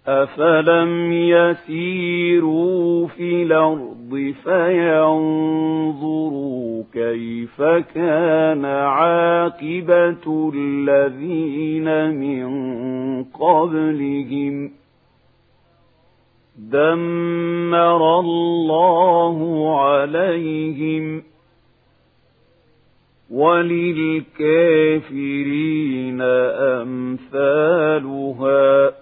أفلم يسيروا في الأرض فينظروا كيف كان عاقبة الذين من قبلهم دمر الله عليهم وللكافرين أمثالها